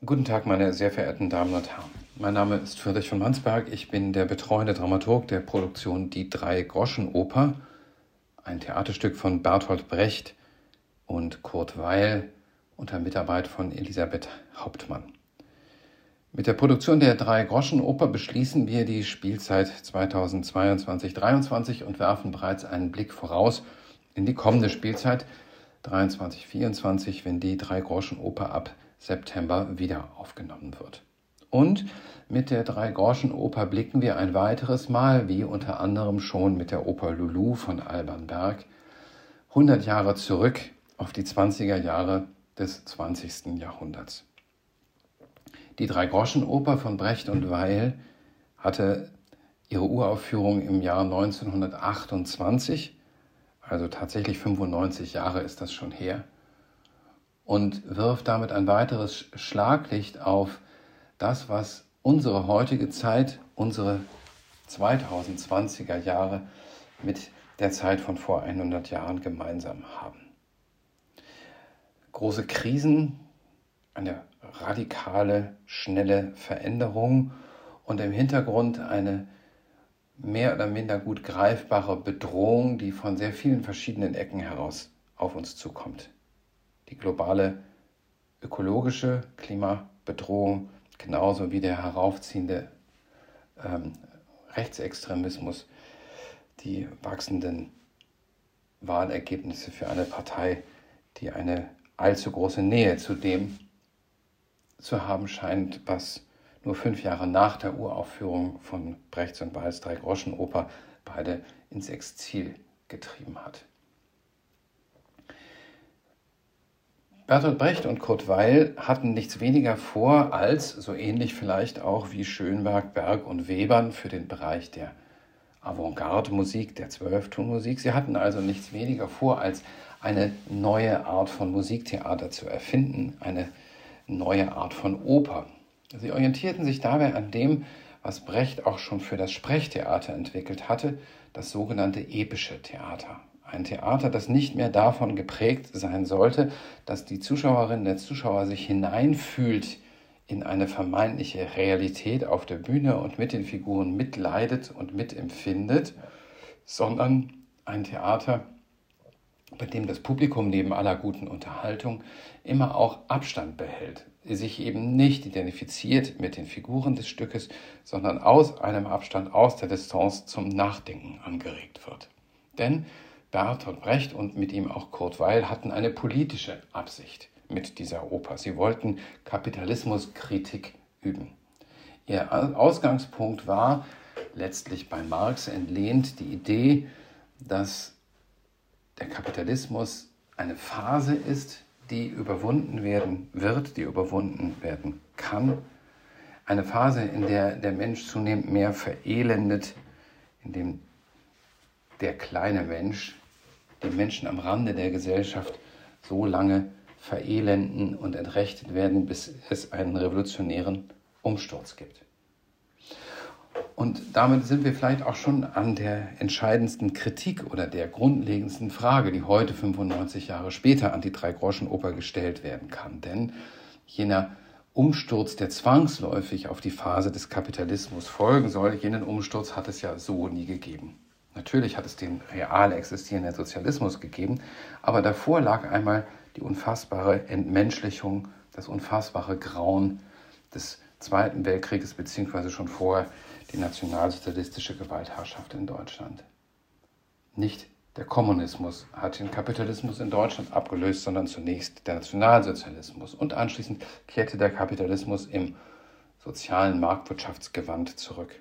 Guten Tag, meine sehr verehrten Damen und Herren. Mein Name ist Friedrich von Mansberg. Ich bin der betreuende Dramaturg der Produktion Die Drei-Groschen-Oper, ein Theaterstück von Bertolt Brecht und Kurt Weill unter Mitarbeit von Elisabeth Hauptmann. Mit der Produktion der Drei-Groschen-Oper beschließen wir die Spielzeit 2022/23 und werfen bereits einen Blick voraus in die kommende Spielzeit 23/24, wenn die Drei-Groschen-Oper ab September wieder aufgenommen wird. Und mit der Drei-Groschen-Oper blicken wir ein weiteres Mal, wie unter anderem schon mit der Oper Lulu von Alban Berg, 100 Jahre zurück auf die 20er Jahre des 20. Jahrhunderts. Die Drei-Groschen-Oper von Brecht und Weill hatte ihre Uraufführung im Jahr 1928, also tatsächlich 95 Jahre ist das schon her, und wirft damit ein weiteres Schlaglicht auf das, was unsere heutige Zeit, unsere 2020er Jahre mit der Zeit von vor 100 Jahren gemeinsam haben. Große Krisen, eine radikale, schnelle Veränderung und im Hintergrund eine mehr oder minder gut greifbare Bedrohung, die von sehr vielen verschiedenen Ecken heraus auf uns zukommt. Die globale ökologische Klimabedrohung, genauso wie der heraufziehende Rechtsextremismus, die wachsenden Wahlergebnisse für eine Partei, die eine allzu große Nähe zu dem zu haben scheint, was nur 5 Jahre nach der Uraufführung von Brechts und Weills Drei-Groschen-Oper beide ins Exil getrieben hat. Bertolt Brecht und Kurt Weill hatten nichts weniger vor, als, so ähnlich vielleicht auch wie Schönberg, Berg und Webern für den Bereich der Avantgarde-Musik, der Zwölftonmusik. Sie hatten also nichts weniger vor, als eine neue Art von Musiktheater zu erfinden, eine neue Art von Oper. Sie orientierten sich dabei an dem, was Brecht auch schon für das Sprechtheater entwickelt hatte, das sogenannte epische Theater. Ein Theater, das nicht mehr davon geprägt sein sollte, dass die Zuschauerin, der Zuschauer sich hineinfühlt in eine vermeintliche Realität auf der Bühne und mit den Figuren mitleidet und mitempfindet, sondern ein Theater, bei dem das Publikum neben aller guten Unterhaltung immer auch Abstand behält, sich eben nicht identifiziert mit den Figuren des Stückes, sondern aus einem Abstand, aus der Distanz zum Nachdenken angeregt wird. Denn Bertolt Brecht und mit ihm auch Kurt Weill hatten eine politische Absicht mit dieser Oper. Sie wollten Kapitalismuskritik üben. Ihr Ausgangspunkt war, letztlich bei Marx entlehnt, die Idee, dass der Kapitalismus eine Phase ist, die überwunden werden wird, die überwunden werden kann. Eine Phase, in der der Mensch zunehmend mehr verelendet, in dem der kleine Mensch, die Menschen am Rande der Gesellschaft so lange verelenden und entrechtet werden, bis es einen revolutionären Umsturz gibt. Und damit sind wir vielleicht auch schon an der entscheidendsten Kritik oder der grundlegendsten Frage, die heute 95 Jahre später an die Drei-Groschen-Oper gestellt werden kann. Denn jener Umsturz, der zwangsläufig auf die Phase des Kapitalismus folgen soll, jenen Umsturz hat es ja so nie gegeben. Natürlich hat es den real existierenden Sozialismus gegeben, aber davor lag einmal die unfassbare Entmenschlichung, das unfassbare Grauen des Zweiten Weltkrieges beziehungsweise schon vorher die nationalsozialistische Gewaltherrschaft in Deutschland. Nicht der Kommunismus hat den Kapitalismus in Deutschland abgelöst, sondern zunächst der Nationalsozialismus und anschließend kehrte der Kapitalismus im sozialen Marktwirtschaftsgewand zurück.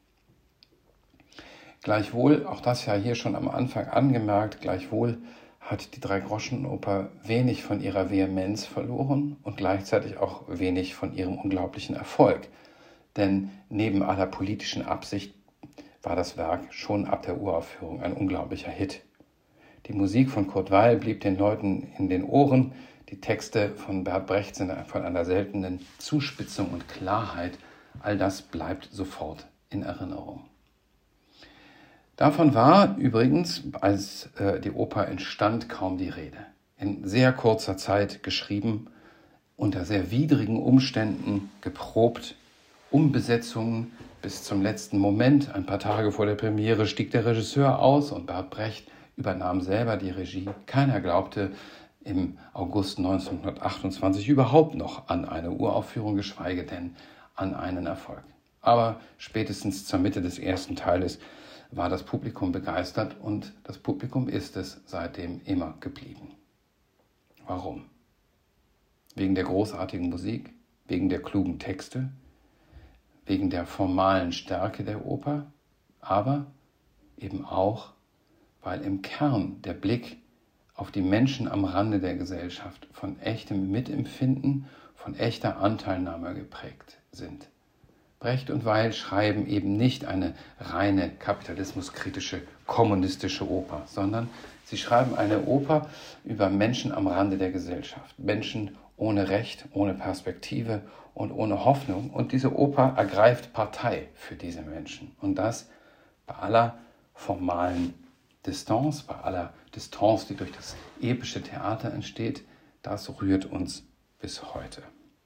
Gleichwohl, auch das ja hier schon am Anfang angemerkt, gleichwohl hat die Drei-Groschen-Oper wenig von ihrer Vehemenz verloren und gleichzeitig auch wenig von ihrem unglaublichen Erfolg. Denn neben aller politischen Absicht war das Werk schon ab der Uraufführung ein unglaublicher Hit. Die Musik von Kurt Weill blieb den Leuten in den Ohren, die Texte von Bert Brecht sind von einer seltenen Zuspitzung und Klarheit. All das bleibt sofort in Erinnerung. Davon war übrigens, als die Oper entstand, kaum die Rede. In sehr kurzer Zeit geschrieben, unter sehr widrigen Umständen geprobt, Umbesetzungen bis zum letzten Moment. Ein paar Tage vor der Premiere stieg der Regisseur aus und Bert Brecht übernahm selber die Regie. Keiner glaubte im August 1928 überhaupt noch an eine Uraufführung, geschweige denn an einen Erfolg. Aber spätestens zur Mitte des ersten Teiles war das Publikum begeistert und das Publikum ist es seitdem immer geblieben. Warum? Wegen der großartigen Musik, wegen der klugen Texte, wegen der formalen Stärke der Oper, aber eben auch, weil im Kern der Blick auf die Menschen am Rande der Gesellschaft von echtem Mitempfinden, von echter Anteilnahme geprägt sind. Brecht und Weil schreiben eben nicht eine reine kapitalismuskritische, kommunistische Oper, sondern sie schreiben eine Oper über Menschen am Rande der Gesellschaft. Menschen ohne Recht, ohne Perspektive und ohne Hoffnung. Und diese Oper ergreift Partei für diese Menschen. Und das bei aller formalen Distanz, bei aller Distanz, die durch das epische Theater entsteht, das rührt uns bis heute.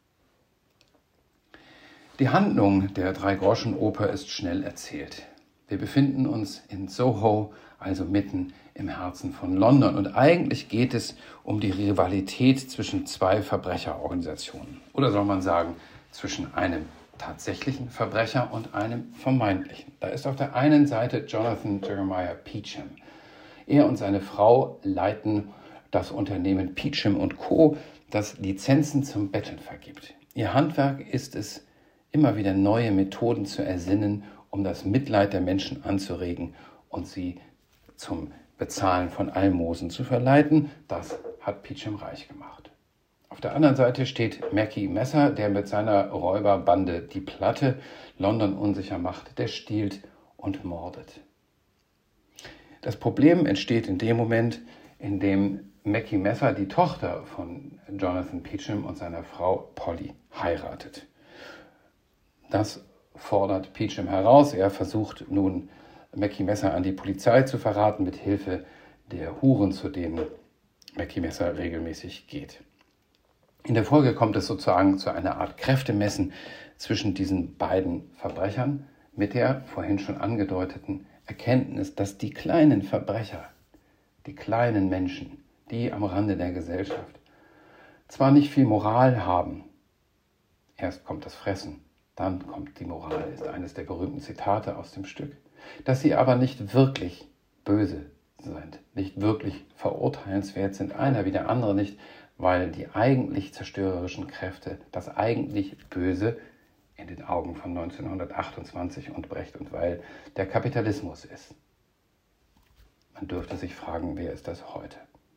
Die Handlung der Drei-Groschen-Oper ist schnell erzählt. Wir befinden uns in Soho, also mitten im Herzen von London. Und eigentlich geht es um die Rivalität zwischen zwei Verbrecherorganisationen. Oder soll man sagen, zwischen einem tatsächlichen Verbrecher und einem vermeintlichen. Da ist auf der einen Seite Jonathan Jeremiah Peachum. Er und seine Frau leiten das Unternehmen Peachum & Co., das Lizenzen zum Betteln vergibt. Ihr Handwerk ist es, immer wieder neue Methoden zu ersinnen, um das Mitleid der Menschen anzuregen und sie zum Bezahlen von Almosen zu verleiten. Das hat Peachum reich gemacht. Auf der anderen Seite steht Mackie Messer, der mit seiner Räuberbande Die Platte London unsicher macht, der stiehlt und mordet. Das Problem entsteht in dem Moment, in dem Mackie Messer die Tochter von Jonathan Peachum und seiner Frau Polly heiratet. Das fordert Peachum heraus. Er versucht nun, Mackie Messer an die Polizei zu verraten, mit Hilfe der Huren, zu denen Mackie Messer regelmäßig geht. In der Folge kommt es sozusagen zu einer Art Kräftemessen zwischen diesen beiden Verbrechern mit der vorhin schon angedeuteten Erkenntnis, dass die kleinen Verbrecher, die kleinen Menschen, die am Rande der Gesellschaft zwar nicht viel Moral haben, erst kommt das Fressen, dann kommt die Moral, ist eines der berühmten Zitate aus dem Stück, dass sie aber nicht wirklich böse sind, nicht wirklich verurteilenswert sind, einer wie der andere nicht, weil die eigentlich zerstörerischen Kräfte, das eigentlich Böse in den Augen von 1928 und Brecht und Weil der Kapitalismus ist. Man dürfte sich fragen, wer ist das heute?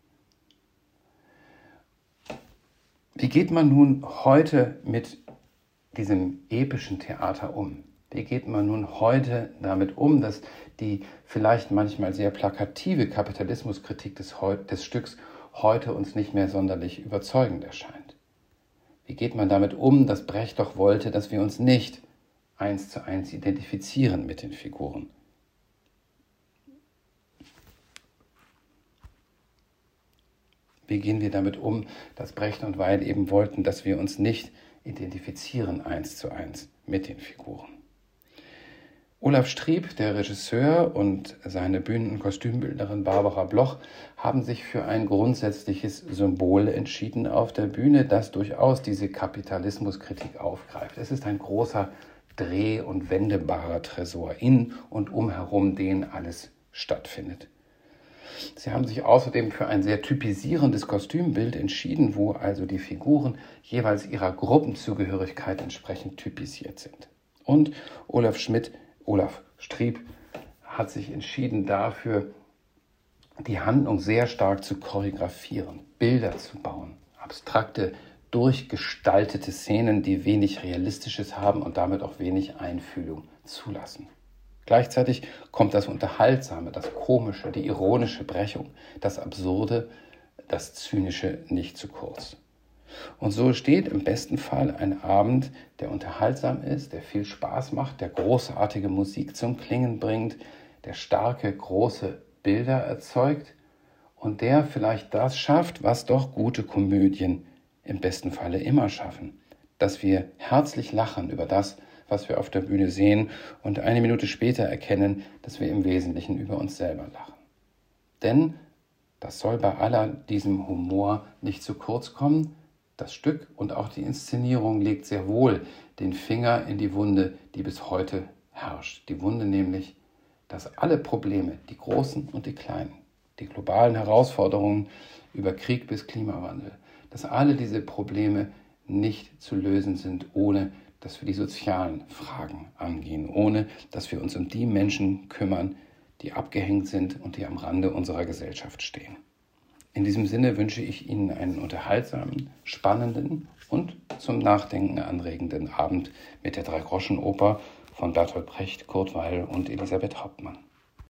Wie geht man nun heute mit diesem epischen Theater um? Wie geht man nun heute damit um, dass die vielleicht manchmal sehr plakative Kapitalismuskritik des Stücks heute uns nicht mehr sonderlich überzeugend erscheint? Wie geht man damit um, dass Brecht doch wollte, dass wir uns nicht 1:1 identifizieren mit den Figuren? Wie gehen wir damit um, dass Brecht und Weil eben wollten, dass wir uns nicht identifizieren 1:1 mit den Figuren? Olaf Striep, der Regisseur, und seine Bühnen- und Kostümbildnerin Barbara Bloch haben sich für ein grundsätzliches Symbol entschieden auf der Bühne, das durchaus diese Kapitalismuskritik aufgreift. Es ist ein großer, dreh- und wendebarer Tresor, in und umherum den alles stattfindet. Sie haben sich außerdem für ein sehr typisierendes Kostümbild entschieden, wo also die Figuren jeweils ihrer Gruppenzugehörigkeit entsprechend typisiert sind. Und Olaf Striep hat sich entschieden dafür, die Handlung sehr stark zu choreografieren, Bilder zu bauen, abstrakte, durchgestaltete Szenen, die wenig Realistisches haben und damit auch wenig Einfühlung zulassen. Gleichzeitig kommt das Unterhaltsame, das Komische, die ironische Brechung, das Absurde, das Zynische nicht zu kurz. Und so steht im besten Fall ein Abend, der unterhaltsam ist, der viel Spaß macht, der großartige Musik zum Klingen bringt, der starke, große Bilder erzeugt und der vielleicht das schafft, was doch gute Komödien im besten Falle immer schaffen, dass wir herzlich lachen über das, was wir auf der Bühne sehen und eine Minute später erkennen, dass wir im Wesentlichen über uns selber lachen. Denn das soll bei aller diesem Humor nicht zu kurz kommen. Das Stück und auch die Inszenierung legt sehr wohl den Finger in die Wunde, die bis heute herrscht. Die Wunde nämlich, dass alle Probleme, die großen und die kleinen, die globalen Herausforderungen über Krieg bis Klimawandel, dass alle diese Probleme nicht zu lösen sind, ohne dass wir die sozialen Fragen angehen, ohne dass wir uns um die Menschen kümmern, die abgehängt sind und die am Rande unserer Gesellschaft stehen. In diesem Sinne wünsche ich Ihnen einen unterhaltsamen, spannenden und zum Nachdenken anregenden Abend mit der Dreigroschenoper von Bertolt Brecht, Kurt Weill und Elisabeth Hauptmann.